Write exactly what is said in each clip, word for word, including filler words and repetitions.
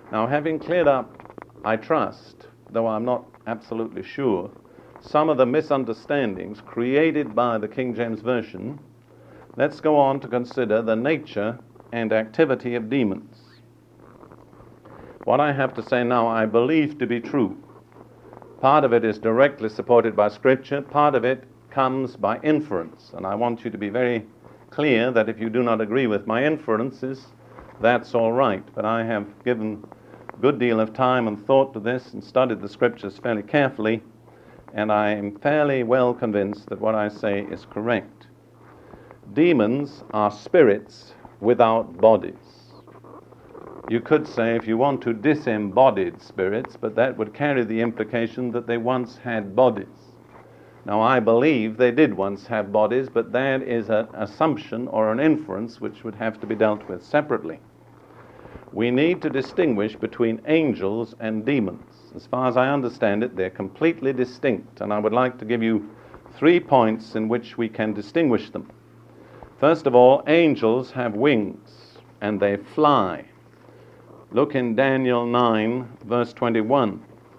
Now, having cleared up, I trust, though I'm not absolutely sure, some of the misunderstandings created by the King James Version, let's go on to consider the nature and activity of demons. What I have to say now I believe to be true. Part of it is directly supported by Scripture, part of it comes by inference, and I want you to be very clear that if you do not agree with my inferences, that's all right. But I have given a good deal of time and thought to this and studied the Scriptures fairly carefully, and I am fairly well convinced that what I say is correct. Demons are spirits without bodies. You could say, if you want to, disembodied spirits, but that would carry the implication that they once had bodies. Now, I believe they did once have bodies, but that is an assumption or an inference which would have to be dealt with separately. We need to distinguish between angels and demons. As far as I understand it, they're completely distinct, and I would like to give you three points in which we can distinguish them. First of all, angels have wings, and they fly. Look in Daniel nine, verse twenty-one.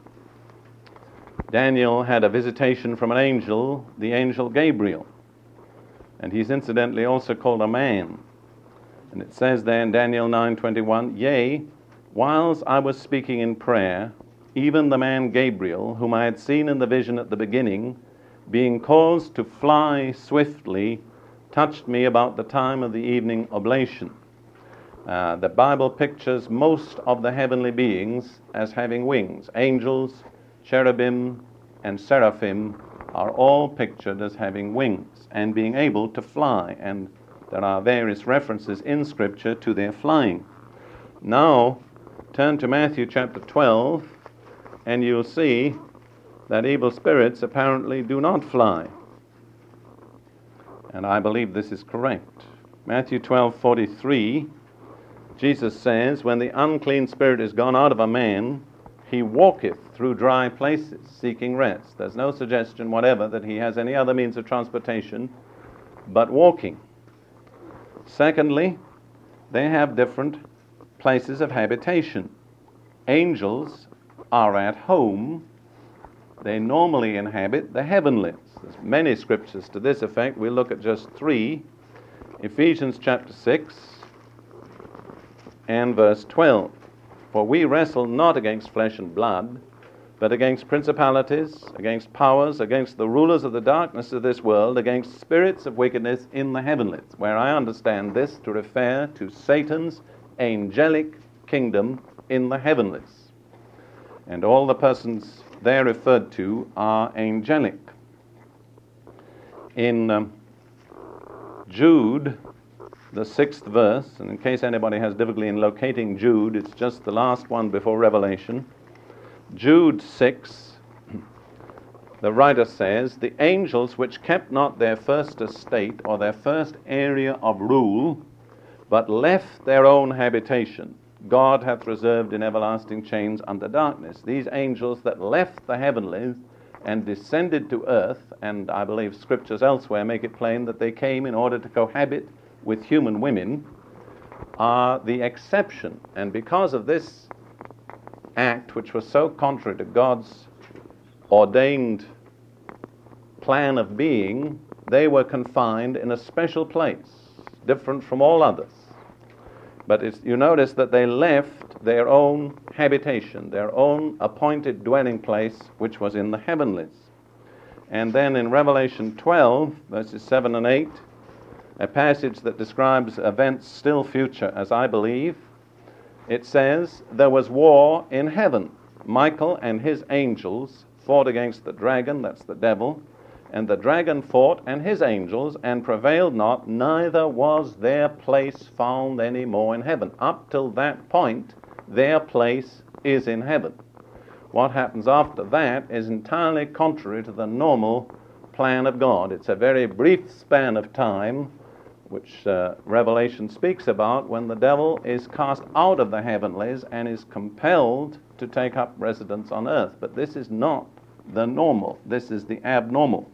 Daniel had a visitation from an angel, the angel Gabriel, and he's incidentally also called a man. And it says there in Daniel nine twenty-one, "Yea, whiles I was speaking in prayer, even the man Gabriel, whom I had seen in the vision at the beginning, being caused to fly swiftly, touched me about the time of the evening oblation." Uh, the Bible pictures most of the heavenly beings as having wings. Angels, cherubim, and seraphim are all pictured as having wings and being able to fly, and there are various references in Scripture to their flying. Now, turn to Matthew chapter twelve, and you'll see that evil spirits apparently do not fly. And I believe this is correct. Matthew twelve forty-three, Jesus says, "When the unclean spirit is gone out of a man, he walketh through dry places, seeking rest." There's no suggestion whatever that he has any other means of transportation but walking. Secondly, they have different places of habitation. Angels are at home. They normally inhabit the heavenlies. There's many scriptures to this effect. We'll look at just three. Ephesians chapter six and verse twelve. "For we wrestle not against flesh and blood, but against principalities, against powers, against the rulers of the darkness of this world, against spirits of wickedness in the heavenlies," where I understand this to refer to Satan's angelic kingdom in the heavenlies. And all the persons there referred to are angelic. In um, Jude, the sixth verse, and in case anybody has difficulty in locating Jude, it's just the last one before Revelation. Jude six, the writer says, "The angels which kept not their first estate or their first area of rule, but left their own habitation, God hath reserved in everlasting chains under darkness." These angels that left the heavenlies and descended to earth, and I believe scriptures elsewhere make it plain that they came in order to cohabit with human women, are the exception. And because of this act, which was so contrary to God's ordained plan of being, they were confined in a special place, different from all others. But it's, you notice that they left their own habitation, their own appointed dwelling place, which was in the heavenlies. And then in Revelation twelve, verses seven and eight, a passage that describes events still future, as I believe, it says, "There was war in heaven. Michael and his angels fought against the dragon," that's the devil, "and the dragon fought and his angels, and prevailed not, neither was their place found any more in heaven." Up till that point, their place is in heaven. What happens after that is entirely contrary to the normal plan of God. It's a very brief span of time, which uh, Revelation speaks about, when the devil is cast out of the heavenlies and is compelled to take up residence on earth. But this is not the normal. This is the abnormal.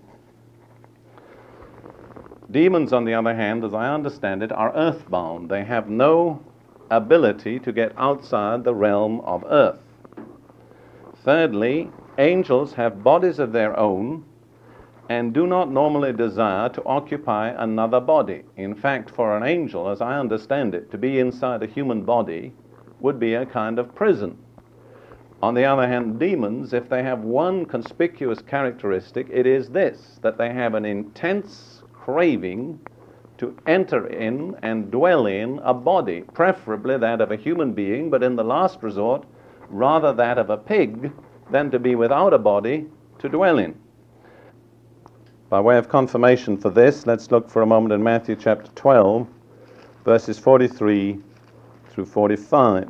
Demons, on the other hand, as I understand it, are earthbound. They have no ability to get outside the realm of earth. Thirdly, angels have bodies of their own and do not normally desire to occupy another body. In fact, for an angel, as I understand it, to be inside a human body would be a kind of prison. On the other hand, demons, if they have one conspicuous characteristic, it is this, that they have an intense craving to enter in and dwell in a body, preferably that of a human being, but in the last resort, rather that of a pig than to be without a body to dwell in. By way of confirmation for this, let's look for a moment in Matthew chapter twelve, verses forty-three through forty-five.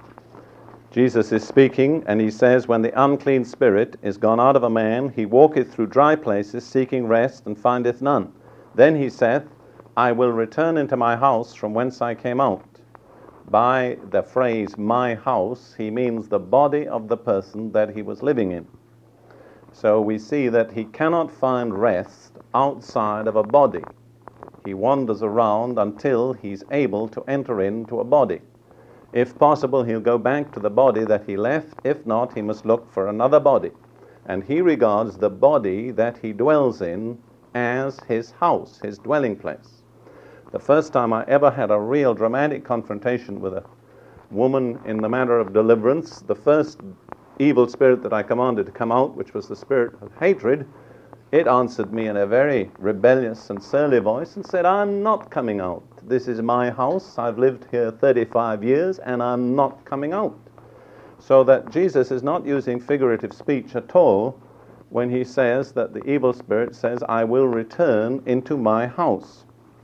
Jesus is speaking, and he says, "When the unclean spirit is gone out of a man, he walketh through dry places, seeking rest, and findeth none. Then he saith, I will return into my house from whence I came out." By the phrase, my house, he means the body of the person that he was living in. So we see that he cannot find rest outside of a body. He wanders around until he's able to enter into a body. If possible, he'll go back to the body that he left. If not, he must look for another body. And he regards the body that he dwells in as his house, his dwelling place. The first time I ever had a real dramatic confrontation with a woman in the matter of deliverance, the first evil spirit that I commanded to come out, which was the spirit of hatred, it answered me in a very rebellious and surly voice and said, I'm not coming out. This is my house. I've lived here thirty-five years and I'm not coming out. So that Jesus is not using figurative speech at all when he says that the evil spirit says, I will return into my house.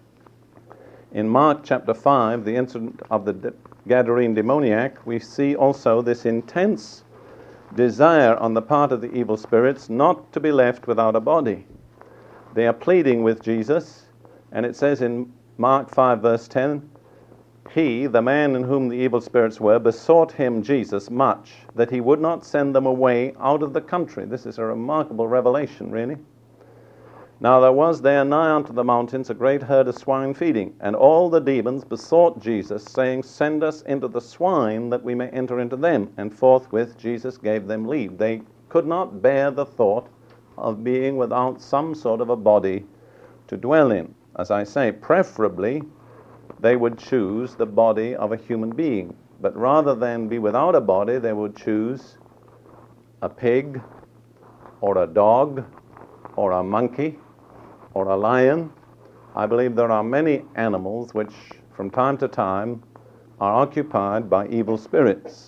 In Mark chapter five, the incident of the Gadarene demoniac, we see also this intense desire on the part of the evil spirits not to be left without a body. They are pleading with Jesus, and it says in Mark five verse ten, he, the man in whom the evil spirits were, besought him, Jesus, much, that he would not send them away out of the country. This is a remarkable revelation, really. Now there was there nigh unto the mountains a great herd of swine feeding, and all the demons besought Jesus, saying, send us into the swine, that we may enter into them. And forthwith Jesus gave them leave. They could not bear the thought of being without some sort of a body to dwell in. As I say, preferably they would choose the body of a human being. But rather than be without a body, they would choose a pig, or a dog, or a monkey, or a lion. I believe there are many animals which from time to time are occupied by evil spirits.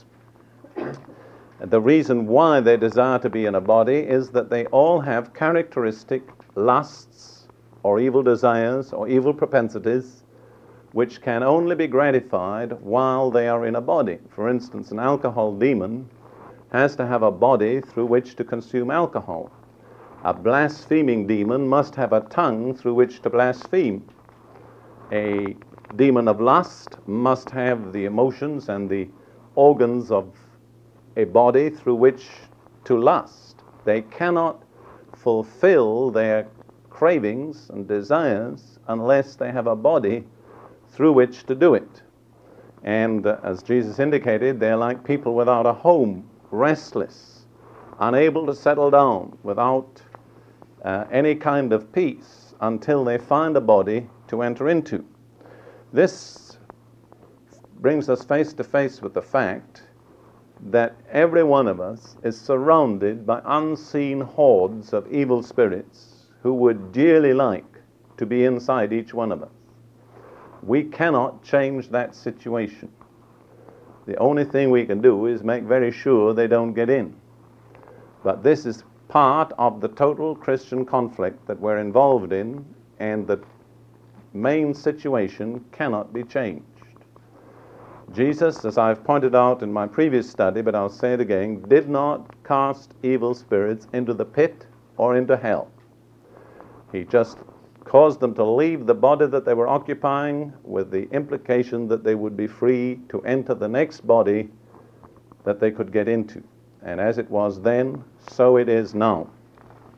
The reason why they desire to be in a body is that they all have characteristic lusts or evil desires or evil propensities which can only be gratified while they are in a body. For instance, an alcohol demon has to have a body through which to consume alcohol. A blaspheming demon must have a tongue through which to blaspheme. A demon of lust must have the emotions and the organs of a body through which to lust. They cannot fulfill their cravings and desires unless they have a body through which to do it. And uh, as Jesus indicated, they're like people without a home, restless, unable to settle down, without uh, any kind of peace until they find a body to enter into. This brings us face to face with the fact that every one of us is surrounded by unseen hordes of evil spirits who would dearly like to be inside each one of us. We cannot change that situation. The only thing we can do is make very sure they don't get in. But this is part of the total Christian conflict that we're involved in, and the main situation cannot be changed. Jesus, as I've pointed out in my previous study, but I'll say it again, did not cast evil spirits into the pit or into hell. He just caused them to leave the body that they were occupying, with the implication that they would be free to enter the next body that they could get into. And as it was then, so it is now.